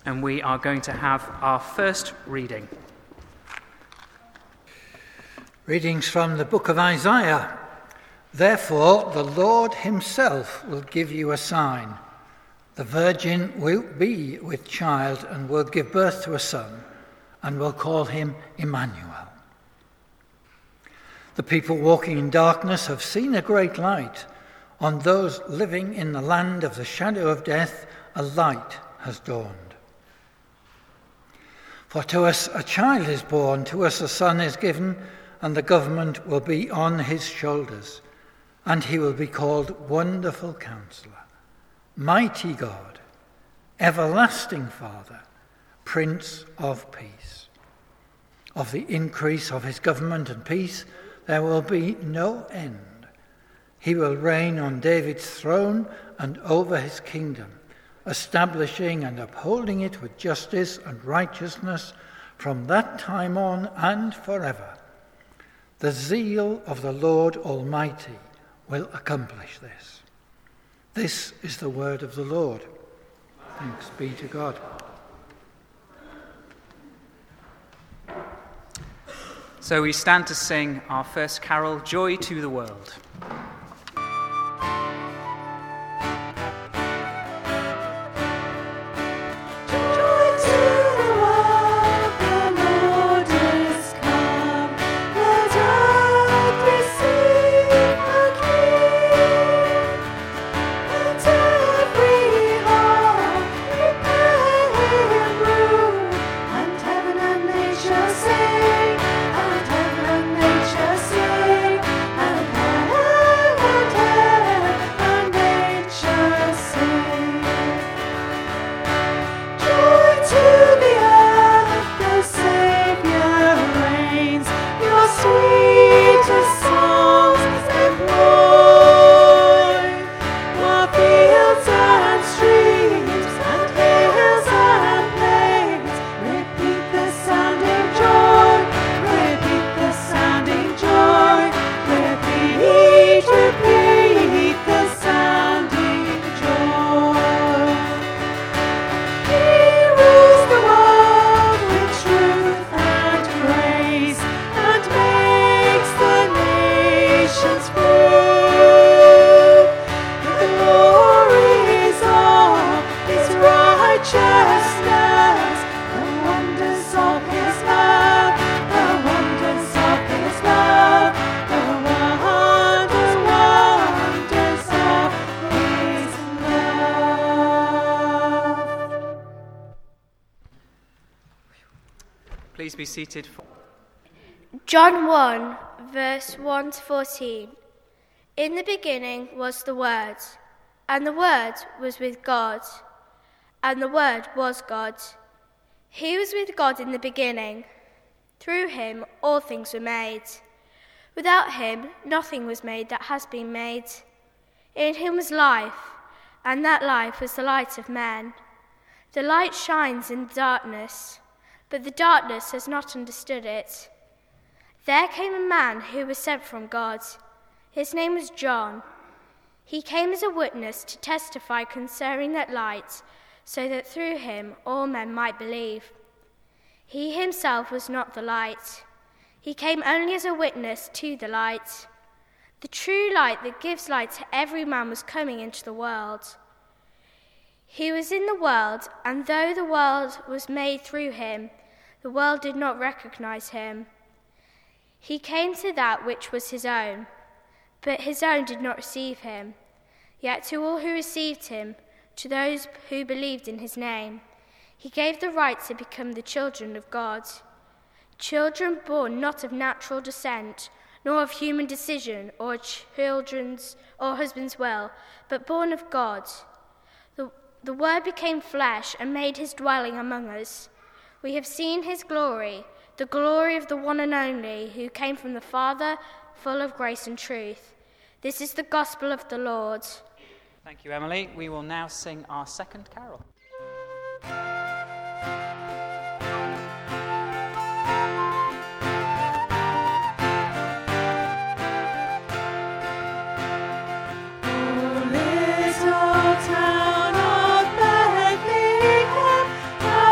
and we are going to have our first reading. Readings from the book of Isaiah. Therefore, the Lord himself will give you a sign. The virgin will be with child and will give birth to a son, and will call him Emmanuel. The people walking in darkness have seen a great light. On those living in the land of the shadow of death, a light has dawned. For to us a child is born, to us a son is given, and the government will be on his shoulders, and he will be called Wonderful Counselor, Mighty God, Everlasting Father, Prince of Peace. Of the increase of his government and peace there will be no end. He will reign on David's throne and over his kingdom, establishing and upholding it with justice and righteousness from that time on and forever. The zeal of the Lord Almighty will accomplish this. This is the word of the Lord. Thanks be to God. So we stand to sing our first carol, Joy to the World. Please be seated. John 1, verse 1 to 14. In the beginning was the Word, and the Word was with God, and the Word was God. He was with God in the beginning. Through him all things were made. Without him nothing was made that has been made. In him was life, and that life was the light of men. The light shines in the darkness, but the darkness has not understood it. There came a man who was sent from God. His name was John. He came as a witness to testify concerning that light, so that through him all men might believe. He himself was not the light. He came only as a witness to the light. The true light that gives light to every man was coming into the world. He was in the world, and though the world was made through him, the world did not recognize him. He came to that which was his own, but his own did not receive him. Yet to all who received him, to those who believed in his name, he gave the right to become the children of God. Children born not of natural descent, nor of human decision, or children's or husband's will, but born of God. The Word became flesh and made his dwelling among us. We have seen his glory, the glory of the one and only, who came from the Father, full of grace and truth. This is the gospel of the Lord. Thank you, Emily. We will now sing our second carol. Oh, little town of Bethlehem,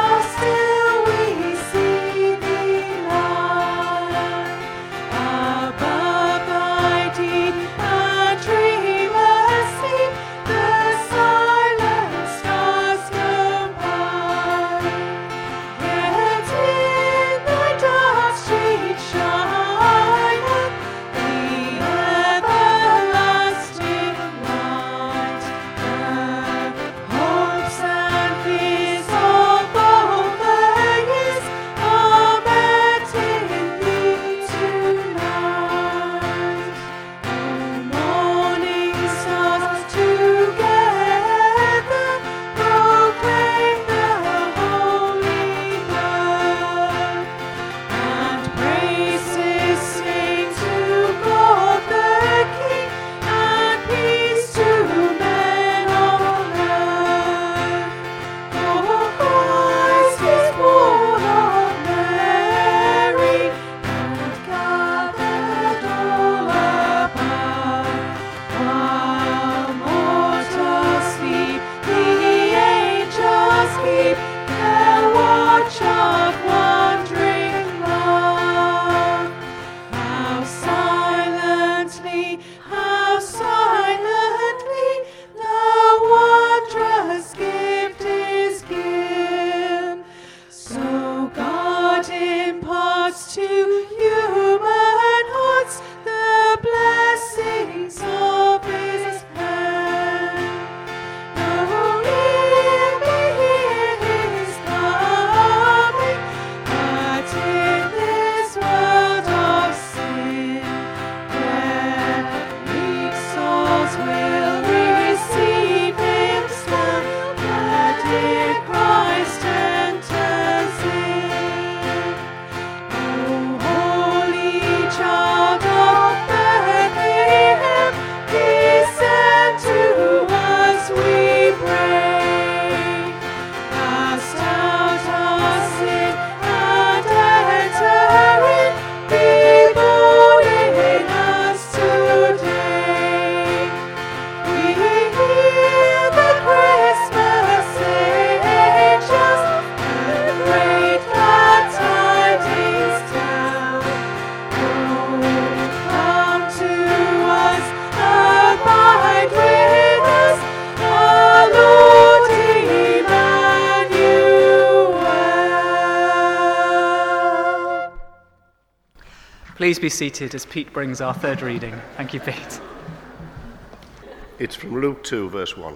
Please be seated as Pete brings our third reading. Thank you, Pete. It's from Luke 2, verse 1.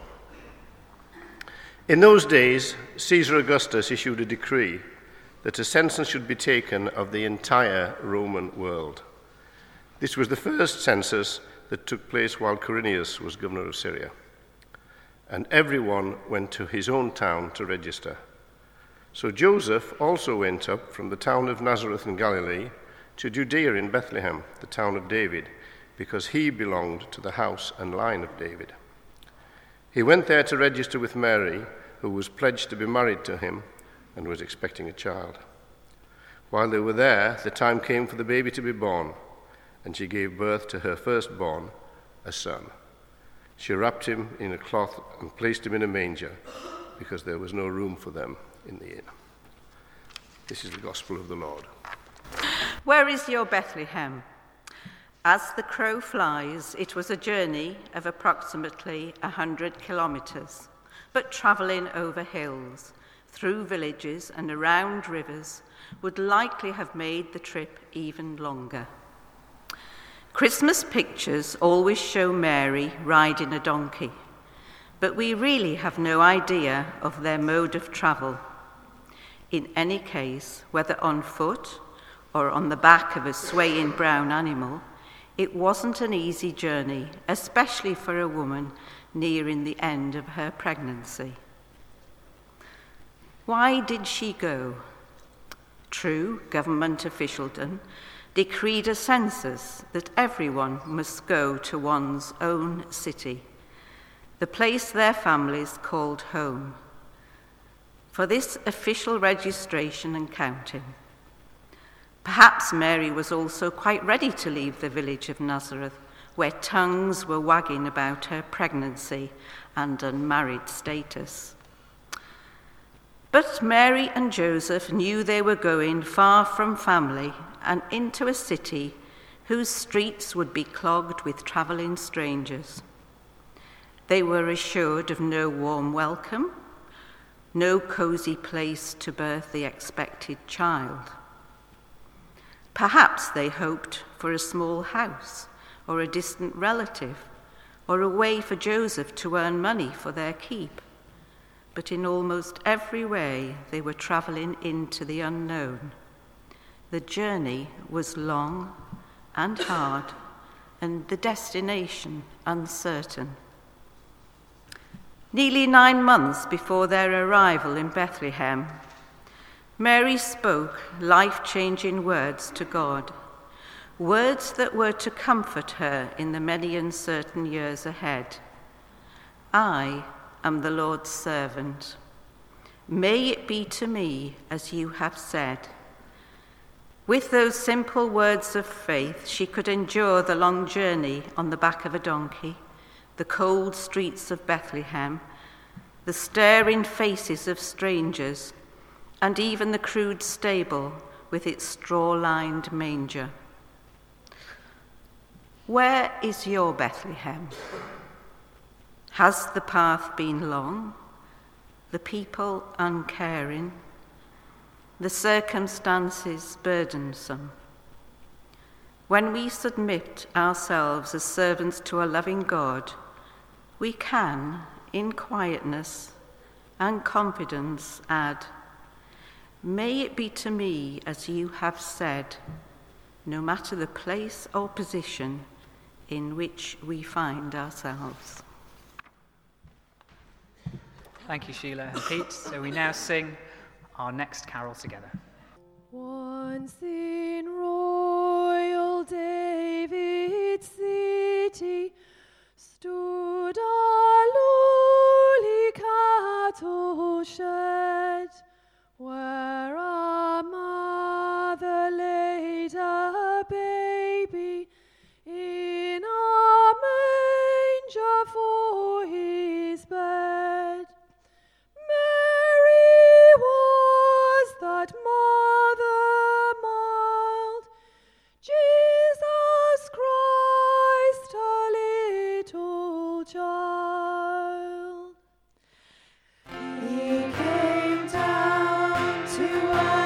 In those days, Caesar Augustus issued a decree that a census should be taken of the entire Roman world. This was the first census that took place while Quirinius was governor of Syria. And everyone went to his own town to register. So Joseph also went up from the town of Nazareth in Galilee to Judea in Bethlehem, the town of David, because he belonged to the house and line of David. He went there to register with Mary, who was pledged to be married to him and was expecting a child. While they were there, the time came for the baby to be born, and she gave birth to her firstborn, a son. She wrapped him in a cloth and placed him in a manger, because there was no room for them in the inn. This is the gospel of the Lord. Where is your Bethlehem? As the crow flies, it was a journey of approximately 100 kilometres, but travelling over hills, through villages and around rivers would likely have made the trip even longer. Christmas pictures always show Mary riding a donkey, but we really have no idea of their mode of travel. In any case, whether on foot or on the back of a swaying brown animal, it wasn't an easy journey, especially for a woman nearing the end of her pregnancy. Why did she go? True, government officialdom decreed a census that everyone must go to one's own city, the place their families called home, for this official registration and counting. Perhaps Mary was also quite ready to leave the village of Nazareth, where tongues were wagging about her pregnancy and unmarried status. But Mary and Joseph knew they were going far from family and into a city whose streets would be clogged with travelling strangers. They were assured of no warm welcome, no cosy place to birth the expected child. Perhaps they hoped for a small house or a distant relative or a way for Joseph to earn money for their keep. But in almost every way, they were travelling into the unknown. The journey was long and hard, and the destination uncertain. Nearly 9 months before their arrival in Bethlehem, Mary spoke life-changing words to God, words that were to comfort her in the many uncertain years ahead. I am the Lord's servant. May it be to me as you have said. With those simple words of faith, she could endure the long journey on the back of a donkey, the cold streets of Bethlehem, the staring faces of strangers, and even the crude stable with its straw-lined manger. Where is your Bethlehem? Has the path been long, the people uncaring, the circumstances burdensome? When we submit ourselves as servants to a loving God, we can, in quietness and confidence, add, "May it be to me as you have said," no matter the place or position in which we find ourselves. Thank you, Sheila and Pete. So we now sing our next carol together. Once in royal David's city stood a lowly cattle shed, where a mother laid a baby in a manger for his bed. Mary was that mother mild, Jesus Christ, a little child. He came down to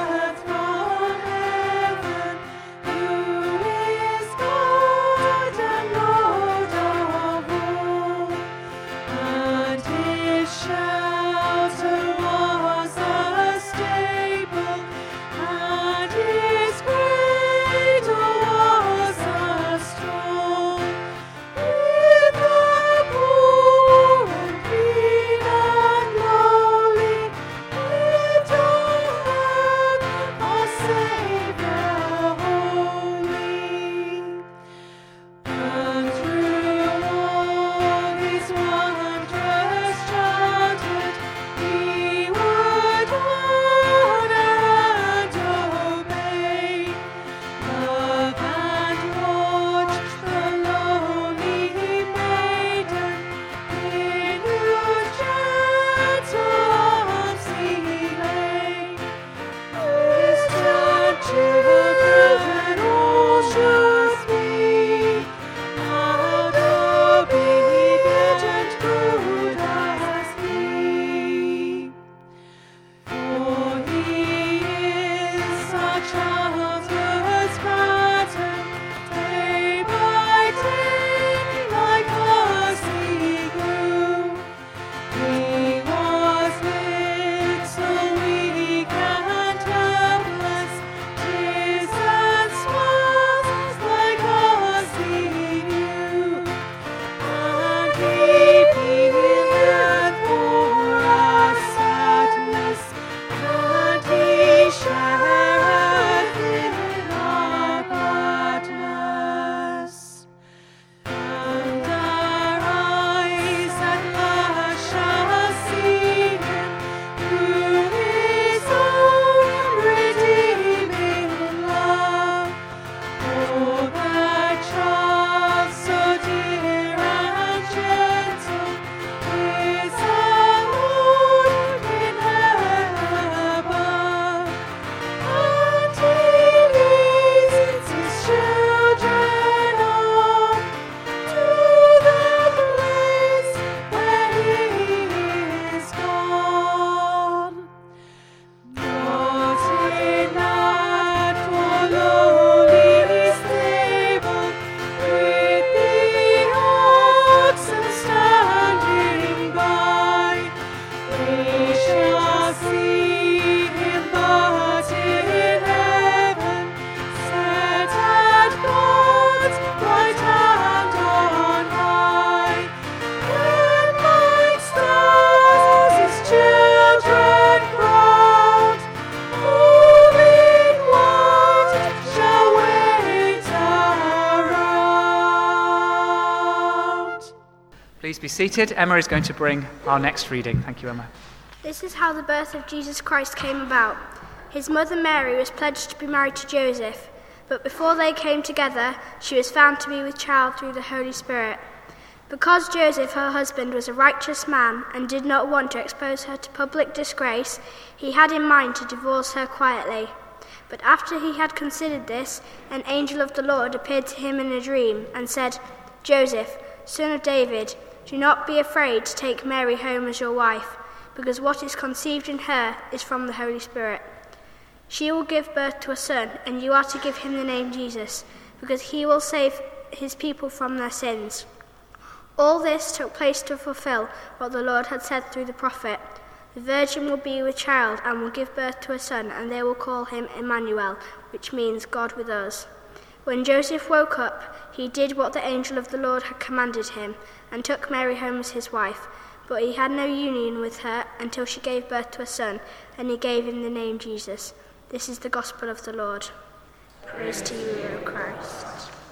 be seated. Emma is going to bring our next reading. Thank you, Emma. This is how the birth of Jesus Christ came about. His mother Mary was pledged to be married to Joseph, but before they came together, she was found to be with child through the Holy Spirit. Because Joseph, her husband, was a righteous man and did not want to expose her to public disgrace, he had in mind to divorce her quietly. But after he had considered this, an angel of the Lord appeared to him in a dream and said, "Joseph, son of David, do not be afraid to take Mary home as your wife, because what is conceived in her is from the Holy Spirit. She will give birth to a son, and you are to give him the name Jesus, because he will save his people from their sins." All this took place to fulfill what the Lord had said through the prophet. The virgin will be with child and will give birth to a son, and they will call him Emmanuel, which means God with us. When Joseph woke up, he did what the angel of the Lord had commanded him, and took Mary home as his wife. But he had no union with her until she gave birth to a son, and he gave him the name Jesus. This is the gospel of the Lord. Praise to you, O Christ.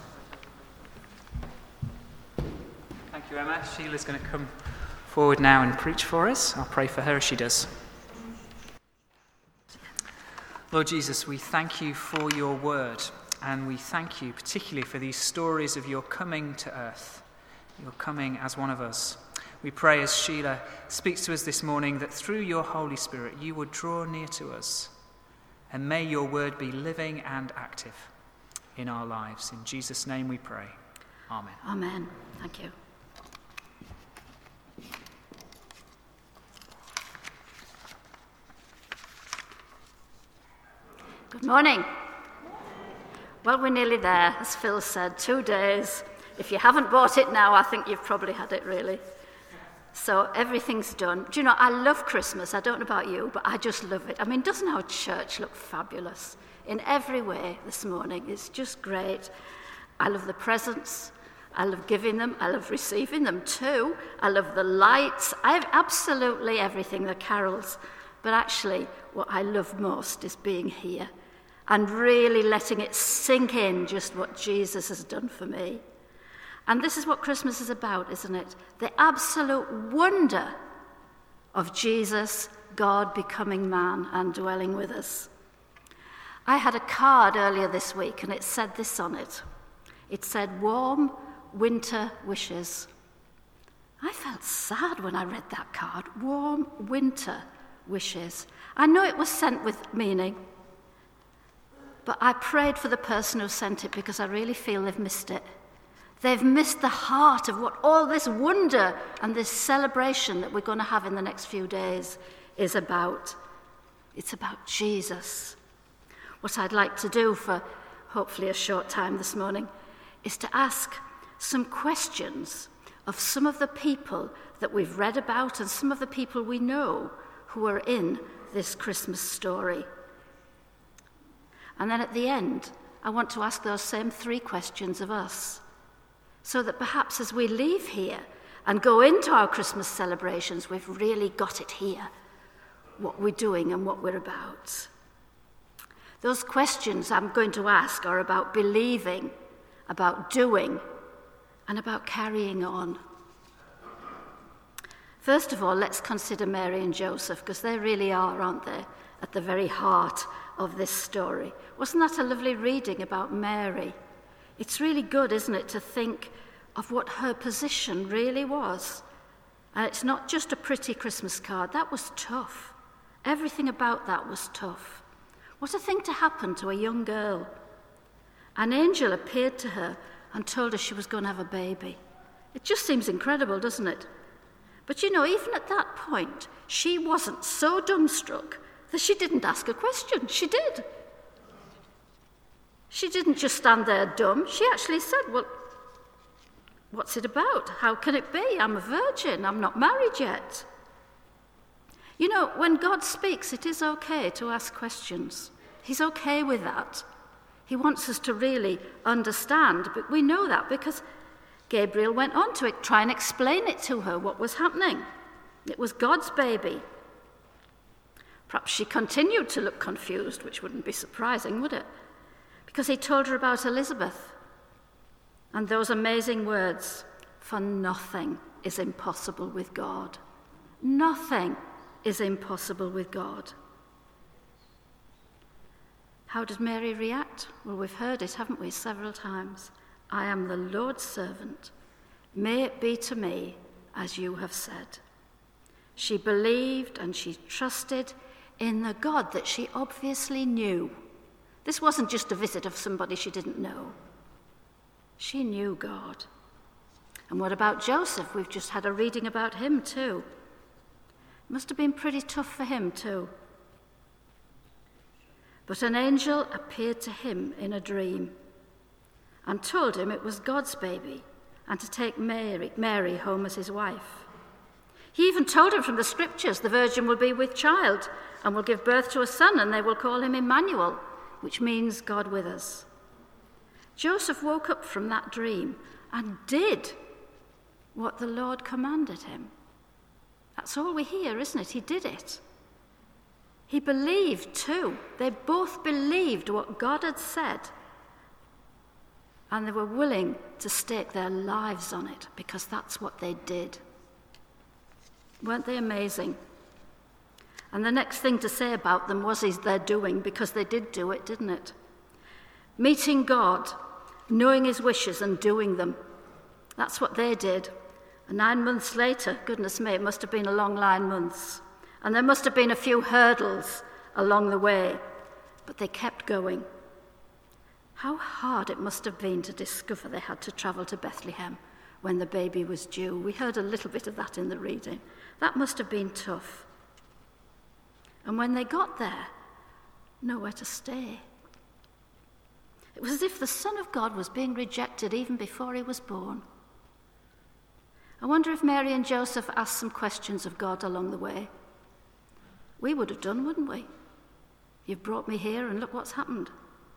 Thank you, Emma. Sheila's going to come forward now and preach for us. I'll pray for her as she does. Lord Jesus, we thank you for your word, and we thank you particularly for these stories of your coming to earth, your coming as one of us. We pray as Sheila speaks to us this morning that through your Holy Spirit you would draw near to us, and may your word be living and active in our lives. In Jesus' name we pray. Amen. Amen. Thank you. Good morning. Well, we're nearly there, as Phil said, 2 days. If you haven't bought it now, I think you've probably had it, really. So everything's done. Do you know, I love Christmas. I don't know about you, but I just love it. I mean, doesn't our church look fabulous in every way this morning? It's just great. I love the presents. I love giving them. I love receiving them too. I love the lights. I have absolutely everything, the carols. But actually, what I love most is being here and really letting it sink in just what Jesus has done for me. And this is what Christmas is about, isn't it? The absolute wonder of Jesus, God becoming man and dwelling with us. I had a card earlier this week and it said this on it. It said, "Warm winter wishes." I felt sad when I read that card. Warm winter wishes. I know it was sent with meaning, but I prayed for the person who sent it because I really feel they've missed it. They've missed the heart of what all this wonder and this celebration that we're going to have in the next few days is about. It's about Jesus. What I'd like to do for hopefully a short time this morning is to ask some questions of some of the people that we've read about and some of the people we know who are in this Christmas story. And then at the end, I want to ask those same 3 questions of us, so that perhaps as we leave here and go into our Christmas celebrations, we've really got it here, what we're doing and what we're about. Those questions I'm going to ask are about believing, about doing, and about carrying on. First of all, let's consider Mary and Joseph, because they really are, aren't they, at the very heart of this story. Wasn't that a lovely reading about Mary? It's really good, isn't it, to think of what her position really was. And it's not just a pretty Christmas card. That was tough. Everything about that was tough. What a thing to happen to a young girl. An angel appeared to her and told her she was going to have a baby. It just seems incredible, doesn't it? But you know, even at that point, she wasn't so dumbstruck that she didn't ask a question. She did. She didn't just stand there dumb. She actually said, "Well, what's it about? How can it be? I'm a virgin. I'm not married yet." You know, when God speaks, it is okay to ask questions. He's okay with that. He wants us to really understand, but we know that because Gabriel went on to try and explain it to her, what was happening. It was God's baby. Perhaps she continued to look confused, which wouldn't be surprising, would it? Because he told her about Elizabeth and those amazing words, "For nothing is impossible with God. Nothing is impossible with God. How did Mary react? Well, we've heard it, haven't we, several times. I am the Lord's servant. May it be to me as you have said. She believed and she trusted in the God that she obviously knew. This wasn't just a visit of somebody she didn't know. She knew God. And what about Joseph? We've just had a reading about him too. It must have been pretty tough for him too. But an angel appeared to him in a dream and told him it was God's baby and to take Mary home as his wife. He even told him from the scriptures the virgin will be with child and will give birth to a son, and they will call him Emmanuel, which means God with us. Joseph woke up from that dream and did what the Lord commanded him. That's all we hear, isn't it? He did it. He believed too. They both believed what God had said, and they were willing to stake their lives on it because that's what they did. Weren't they amazing? And the next thing to say about them was their doing, because they did do it, didn't it? Meeting God, knowing his wishes and doing them. That's what they did. And 9 months later, goodness me, it must have been a long 9 months. And there must have been a few hurdles along the way, but they kept going. How hard it must have been to discover they had to travel to Bethlehem when the baby was due. We heard a little bit of that in the reading. That must have been tough. And when they got there, nowhere to stay. It was as if the Son of God was being rejected even before he was born. I wonder if Mary and Joseph asked some questions of God along the way. We would have done, wouldn't we? You've brought me here and look what's happened.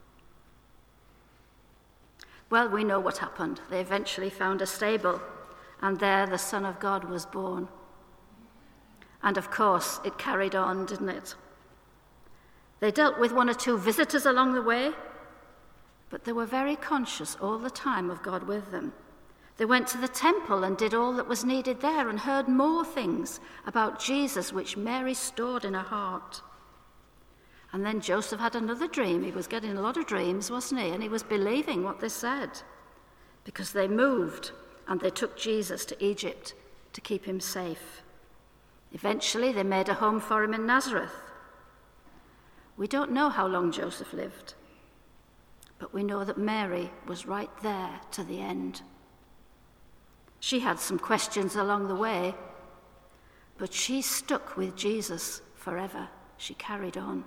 Well, we know what happened. They eventually found a stable, and there the Son of God was born. And of course, it carried on, didn't it? They dealt with 1 or 2 visitors along the way, but they were very conscious all the time of God with them. They went to the temple and did all that was needed there and heard more things about Jesus, which Mary stored in her heart. And then Joseph had another dream. He was getting a lot of dreams, wasn't he? And he was believing what they said, because they moved and they took Jesus to Egypt to keep him safe. Eventually, they made a home for him in Nazareth. We don't know how long Joseph lived, but we know that Mary was right there to the end. She had some questions along the way, but she stuck with Jesus forever. She carried on.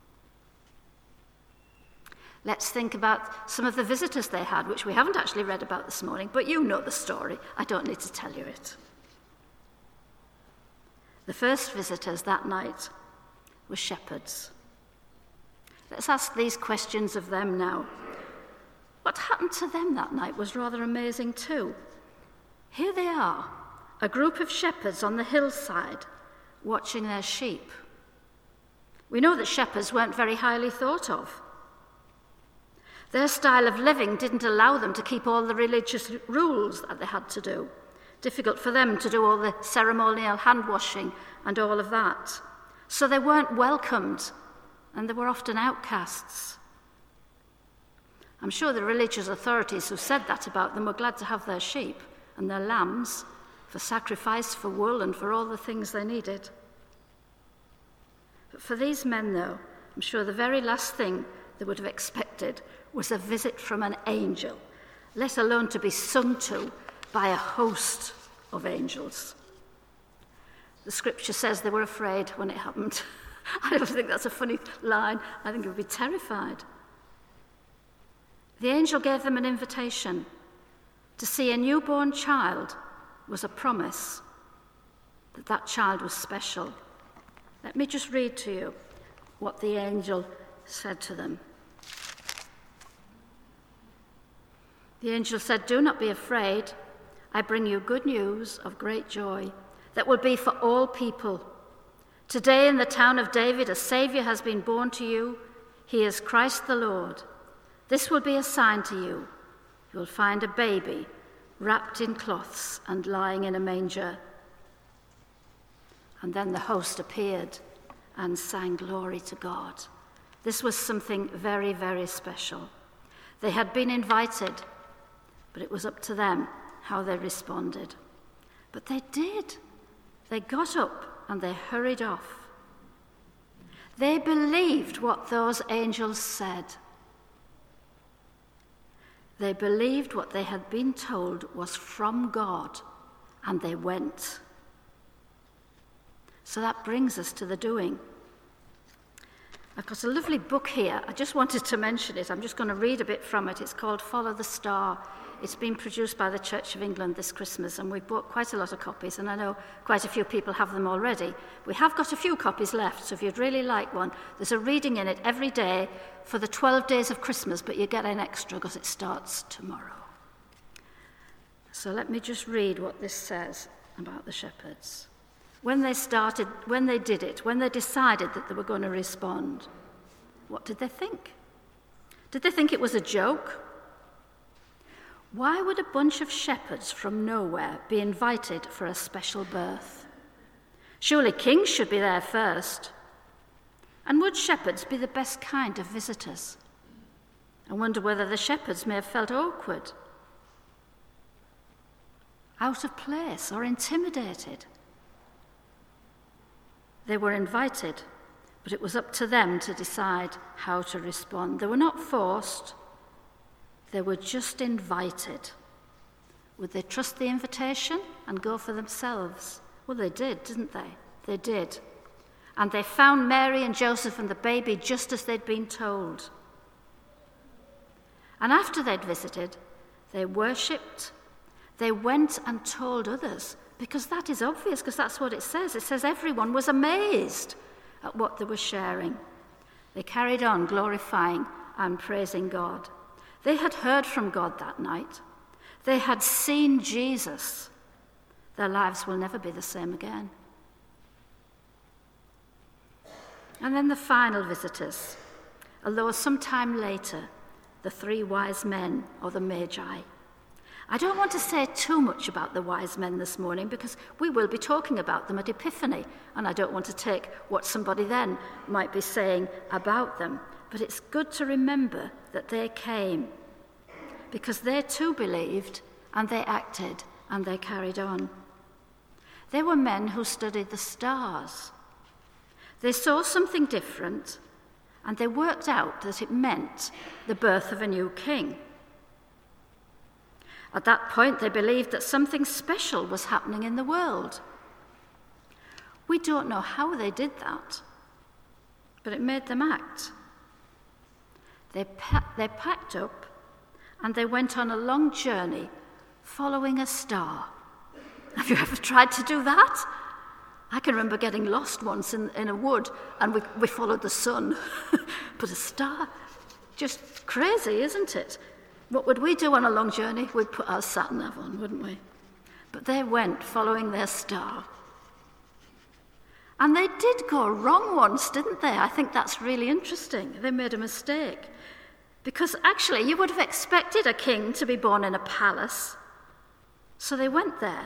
Let's think about some of the visitors they had, which we haven't actually read about this morning, but you know the story. I don't need to tell you it. The first visitors that night were shepherds. Let's ask these questions of them now. What happened to them that night was rather amazing too. Here they are, a group of shepherds on the hillside, watching their sheep. We know that shepherds weren't very highly thought of. Their style of living didn't allow them to keep all the religious rules that they had to do. Difficult for them to do all the ceremonial hand washing and all of that. So they weren't welcomed, and they were often outcasts. I'm sure the religious authorities who said that about them were glad to have their sheep and their lambs for sacrifice, for wool, and for all the things they needed. But for these men, though, I'm sure the very last thing they would have expected was a visit from an angel, let alone to be sung to by a host of angels. The scripture says they were afraid when it happened. I don't think that's a funny line. I think they would be terrified. The angel gave them an invitation. To see a newborn child was a promise that that child was special. Let me just read to you what the angel said to them. The angel said, "Do not be afraid. I bring you good news of great joy that will be for all people. Today in the town of David, a Saviour has been born to you. He is Christ the Lord. This will be a sign to you. You will find a baby wrapped in cloths and lying in a manger. And then the host appeared and sang glory to God. This was something very, very special. They had been invited, but it was up to them how they responded. But they did. They got up and they hurried off. They believed what those angels said. They believed what they had been told was from God, and they went. So that brings us to the doing. I've got a lovely book here. I just wanted to mention it. I'm just going to read a bit from it. It's called Follow the Star. It's been produced by the Church of England this Christmas, and we've bought quite a lot of copies, and I know quite a few people have them already. We have got a few copies left, so if you'd really like one, there's a reading in it every day for the 12 days of Christmas, but you get an extra because it starts tomorrow. So let me just read what this says about the shepherds. When they decided that they were going to respond, what did they think? Did they think it was a joke? Why would a bunch of shepherds from nowhere be invited for a special birth? Surely kings should be there first. And would shepherds be the best kind of visitors? I wonder whether the shepherds may have felt awkward, out of place, or intimidated. They were invited, but it was up to them to decide how to respond. They were not forced. They were just invited. Would they trust the invitation and go for themselves? Well, they did, didn't they? They did. And they found Mary and Joseph and the baby just as they'd been told. And after they'd visited, they worshipped. They went and told others, because that is obvious, because that's what it says. It says everyone was amazed at what they were sharing. They carried on glorifying and praising God. They had heard from God that night. They had seen Jesus. Their lives will never be the same again. And then the final visitors, although sometime later, the 3 wise men, or the Magi. I don't want to say too much about the wise men this morning because we will be talking about them at Epiphany, and I don't want to take what somebody then might be saying about them. But it's good to remember that they came because they too believed and they acted and they carried on. They were men who studied the stars. They saw something different and they worked out that it meant the birth of a new king. At that point, they believed that something special was happening in the world. We don't know how they did that, but it made them act. They packed up and they went on a long journey following a star. Have you ever tried to do that? I can remember getting lost once in a wood and we followed the sun. But a star, just crazy, isn't it? What would we do on a long journey? We'd put our sat-nav on, wouldn't we? But they went following their star. And they did go wrong once, didn't they? I think that's really interesting. They made a mistake. Because actually, you would have expected a king to be born in a palace. So they went there.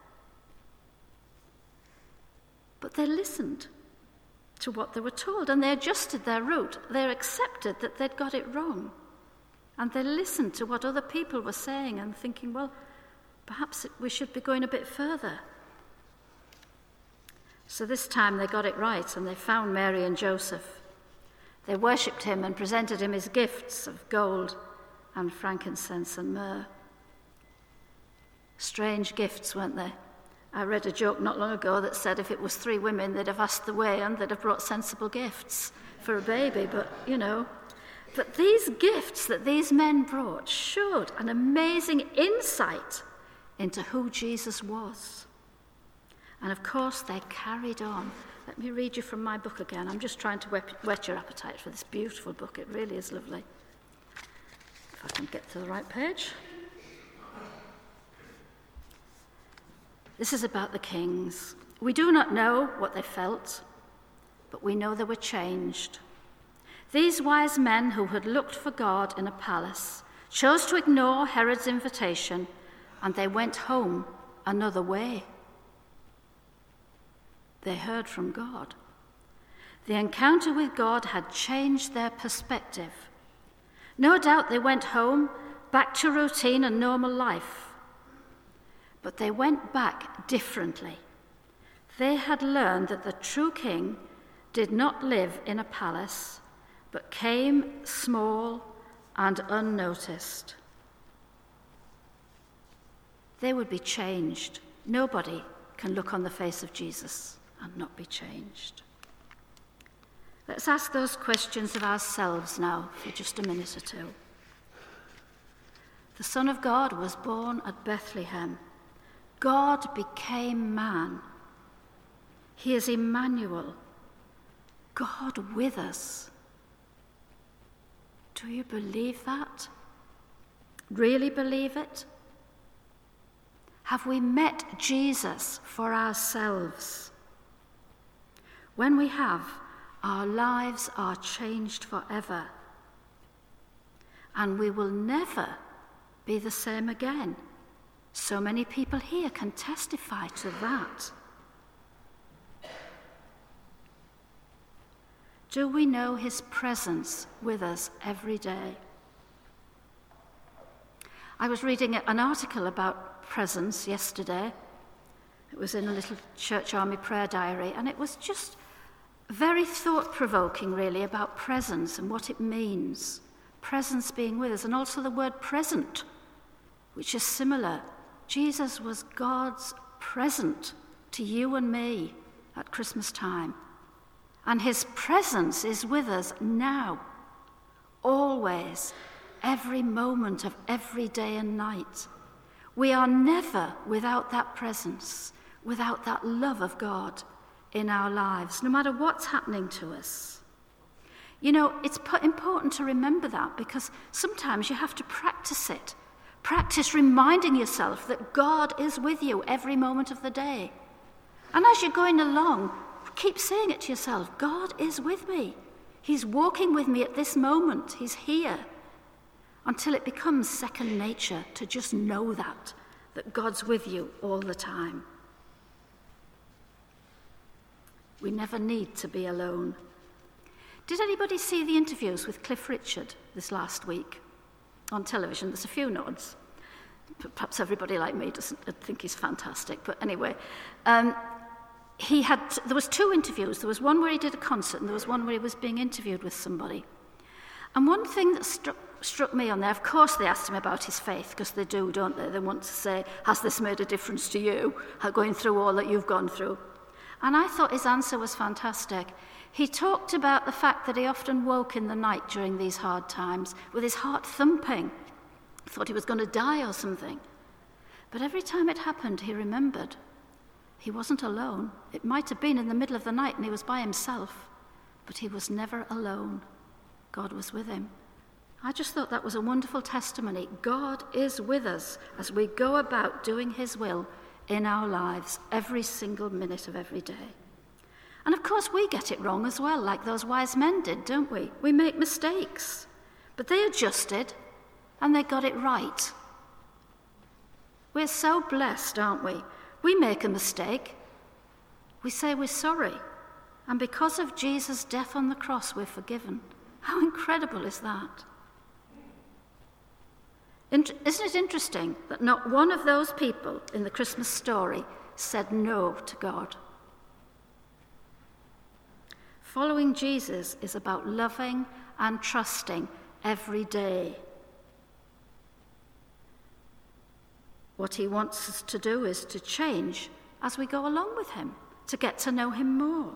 But they listened to what they were told, and they adjusted their route. They accepted that they'd got it wrong. And they listened to what other people were saying and thinking, well, perhaps we should be going a bit further. So this time they got it right, and they found Mary and Joseph. They worshipped him and presented him his gifts of gold and frankincense and myrrh. Strange gifts, weren't they? I read a joke not long ago that said if it was 3 women, they'd have asked the way and they'd have brought sensible gifts for a baby, but, you know. But these gifts that these men brought showed an amazing insight into who Jesus was. And of course, they carried on. Let me read you from my book again. I'm just trying to whet your appetite for this beautiful book. It really is lovely. If I can get to the right page. This is about the kings. We do not know what they felt, but we know they were changed. These wise men who had looked for God in a palace chose to ignore Herod's invitation and they went home another way. They heard from God. The encounter with God had changed their perspective. No doubt they went home, back to routine and normal life. But they went back differently. They had learned that the true king did not live in a palace, but came small and unnoticed. They would be changed. Nobody can look on the face of Jesus and not be changed. Let's ask those questions of ourselves now for just a minute or two. The Son of God was born at Bethlehem. God became man. He is Emmanuel, God with us. Do you believe that? Really believe it? Have we met Jesus for ourselves? When we have, our lives are changed forever, and we will never be the same again. So many people here can testify to that. Do we know his presence with us every day? I was reading an article about presence yesterday. It was in a little Church Army prayer diary, and it was just very thought-provoking, really, about presence and what it means. Presence being with us, and also the word present, which is similar. Jesus was God's present to you and me at Christmas time. And his presence is with us now, always, every moment of every day and night. We are never without that presence, without that love of God in our lives, no matter what's happening to us. You know, it's important to remember that, because sometimes you have to practice it. Practice reminding yourself that God is with you every moment of the day. And as you're going along, keep saying it to yourself, God is with me. He's walking with me at this moment. He's here. Until it becomes second nature to just know that God's with you all the time. We never need to be alone. Did anybody see the interviews with Cliff Richard this last week on television? There's a few nods. Perhaps everybody like me doesn't think he's fantastic, but anyway. There was two interviews. There was one where he did a concert, and there was one where he was being interviewed with somebody. And one thing that struck me on there, of course they asked him about his faith, because they do, don't they? They want to say, has this made a difference to you, going through all that you've gone through? And I thought his answer was fantastic. He talked about the fact that he often woke in the night during these hard times with his heart thumping. He thought he was going to die or something. But every time it happened, he remembered. He wasn't alone. It might have been in the middle of the night and he was by himself, but he was never alone. God was with him. I just thought that was a wonderful testimony. God is with us as we go about doing his will in our lives every single minute of every day. And of course we get it wrong as well, like those wise men did, don't we? We make mistakes. But they adjusted and they got it right. We're so blessed, aren't we? We make a mistake. We say we're sorry. And because of Jesus' death on the cross, we're forgiven. How incredible is that? Isn't it interesting that not one of those people in the Christmas story said no to God? Following Jesus is about loving and trusting every day. What he wants us to do is to change as we go along with him, to get to know him more.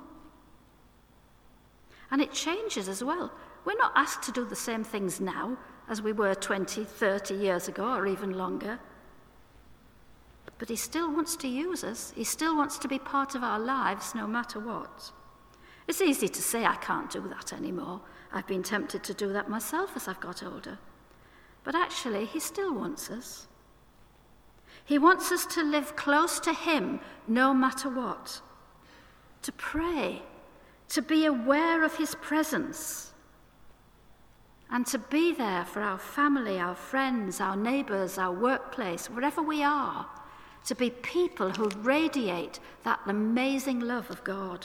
And it changes as well. We're not asked to do the same things now as we were 20, 30 years ago, or even longer. But he still wants to use us. He still wants to be part of our lives, no matter what. It's easy to say, I can't do that anymore. I've been tempted to do that myself as I've got older. But actually, he still wants us. He wants us to live close to him, no matter what. To pray, to be aware of his presence. and to be there for our family, our friends, our neighbours, our workplace, wherever we are, to be people who radiate that amazing love of God.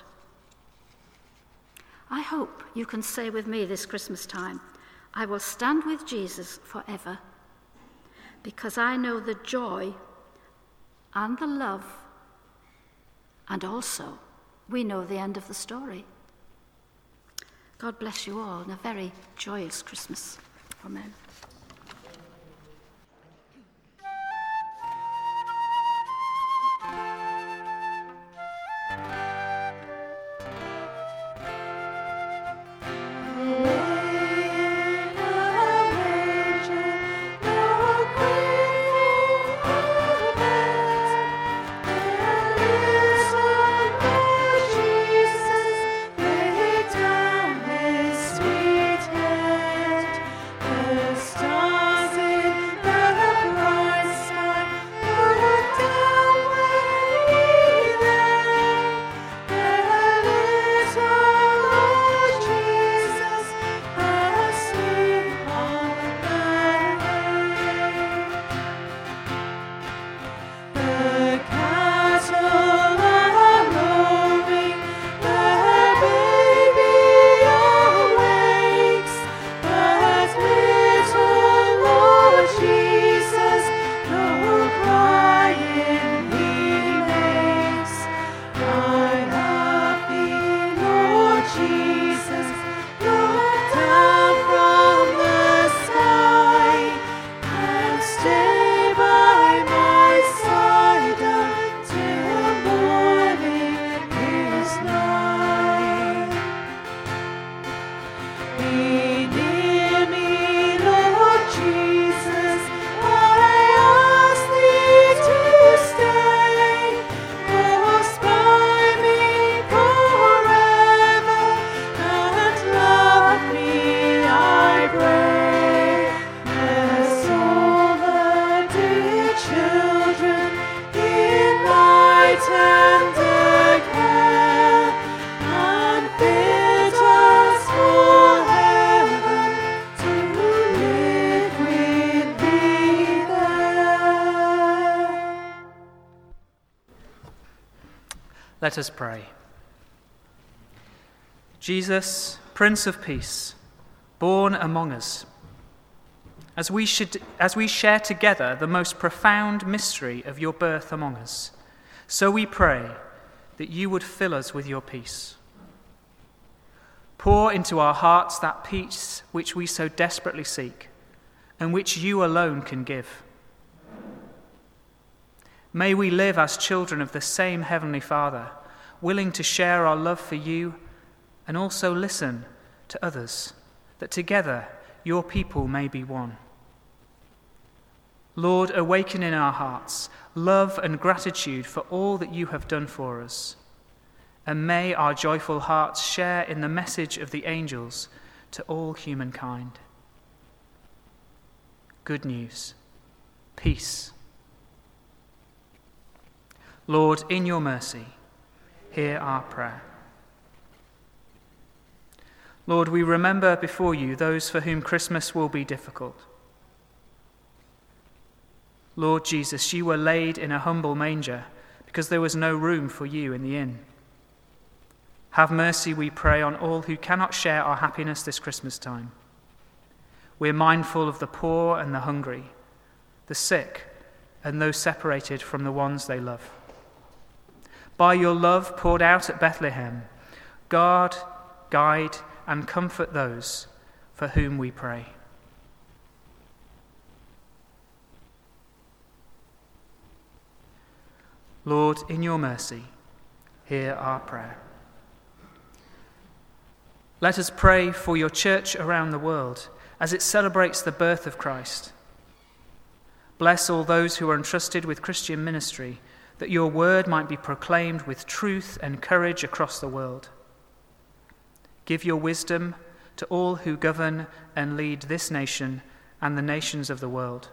I hope you can say with me this Christmas time, I will stand with Jesus forever, because I know the joy and the love, and also we know the end of the story. God bless you all, and a very joyous Christmas. Amen. Let us pray. Jesus, Prince of Peace, born among us, as we share together the most profound mystery of your birth among us, so we pray that you would fill us with your peace. Pour into our hearts that peace which we so desperately seek, and which you alone can give. May we live as children of the same Heavenly Father, willing to share our love for you and also listen to others, that together your people may be one. Lord, awaken in our hearts love and gratitude for all that you have done for us, and may our joyful hearts share in the message of the angels to all humankind. Good news, peace. Lord, in your mercy, hear our prayer. Lord, we remember before you those for whom Christmas will be difficult. Lord Jesus, you were laid in a humble manger because there was no room for you in the inn. Have mercy, we pray, on all who cannot share our happiness this Christmas time. We're mindful of the poor and the hungry, the sick, and those separated from the ones they love. By your love poured out at Bethlehem, guard, guide, and comfort those for whom we pray. Lord, in your mercy, hear our prayer. Let us pray for your church around the world as it celebrates the birth of Christ. Bless all those who are entrusted with Christian ministry, that your word might be proclaimed with truth and courage across the world. Give your wisdom to all who govern and lead this nation and the nations of the world.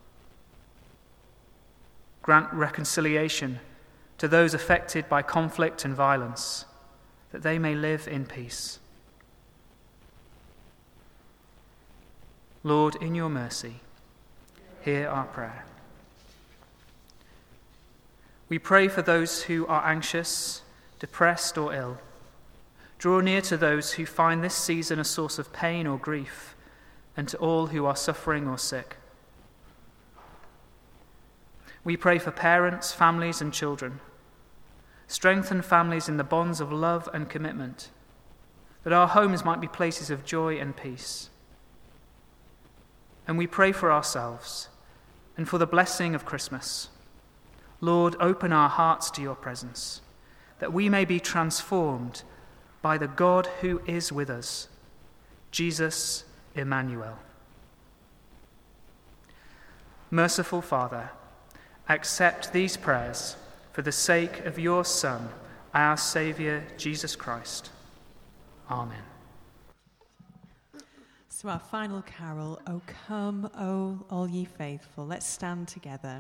Grant reconciliation to those affected by conflict and violence, that they may live in peace. Lord, in your mercy, hear our prayer. We pray for those who are anxious, depressed, or ill. Draw near to those who find this season a source of pain or grief, and to all who are suffering or sick. We pray for parents, families, and children. Strengthen families in the bonds of love and commitment, that our homes might be places of joy and peace. And we pray for ourselves and for the blessing of Christmas. Lord, open our hearts to your presence, that we may be transformed by the God who is with us, Jesus Emmanuel. Merciful Father, accept these prayers for the sake of your Son, our Saviour, Jesus Christ. Amen. So our final carol, O come, O all ye faithful. Let's stand together.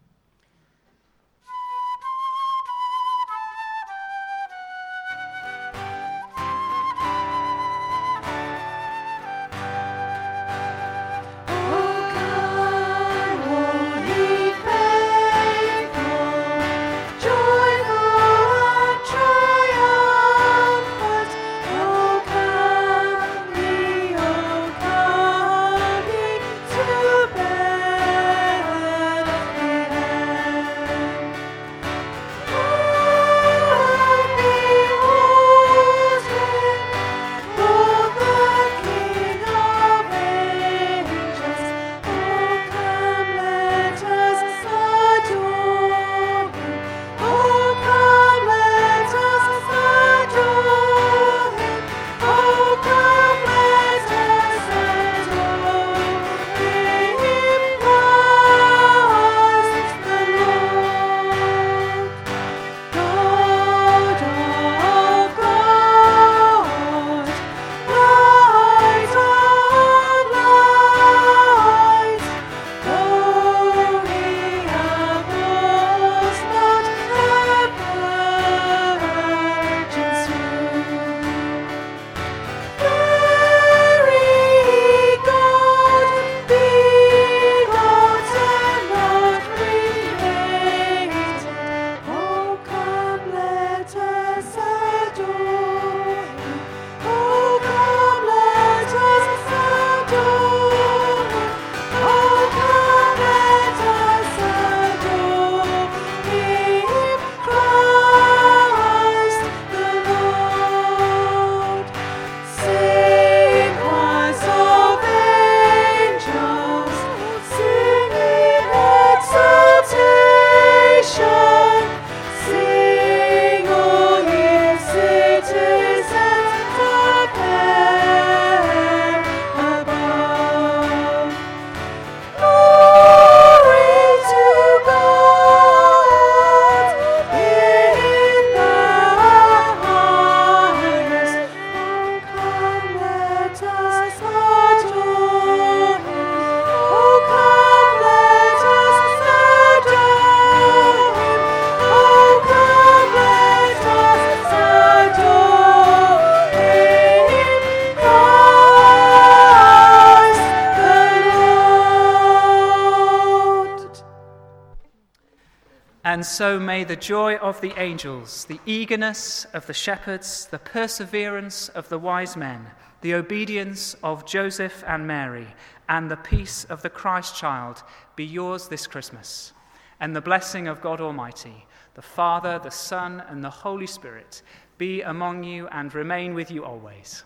And so may the joy of the angels, the eagerness of the shepherds, the perseverance of the wise men, the obedience of Joseph and Mary, and the peace of the Christ child be yours this Christmas. And the blessing of God Almighty, the Father, the Son, and the Holy Spirit be among you and remain with you always.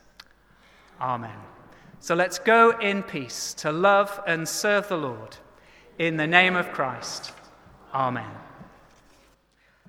Amen. So let's go in peace to love and serve the Lord. In the name of Christ. Amen.